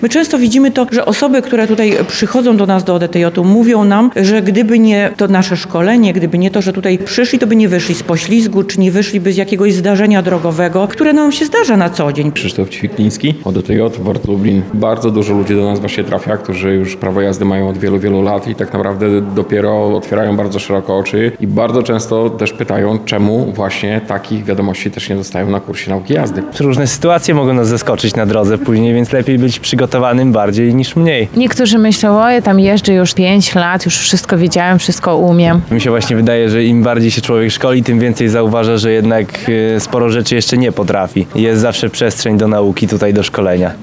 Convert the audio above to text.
My często widzimy to, że osoby, które tutaj przychodzą do nas do ODTJ-u, mówią nam, że gdyby nie to nasze szkolenie, gdyby nie to, że tutaj przyszli, to by nie wyszli z poślizgu, czy nie wyszliby z jakiegoś zdarzenia drogowego, które nam się zdarza na co dzień. Krzysztof Ćwikliński, ODTJ, WORD Lublin. Bardzo dużo ludzi do nas właśnie trafia, którzy już prawo jazdy mają od wielu, wielu lat i tak naprawdę dopiero otwierają bardzo szeroko oczy i bardzo często też pytają, czemu właśnie takich wiadomości też nie dostają na kursie nauki jazdy. Różne sytuacje mogą nas zaskoczyć na drodze później, więc lepiej być przygotowanym bardziej niż mniej. Niektórzy myślą, o ja tam jeżdżę już 5 lat, już wszystko wiedziałem, wszystko umiem. Mi się właśnie wydaje, że im bardziej się człowiek szkoli, tym więcej zauważa, że jednak sporo rzeczy jeszcze nie potrafi. Jest zawsze przestrzeń do nauki tutaj, do szkolenia.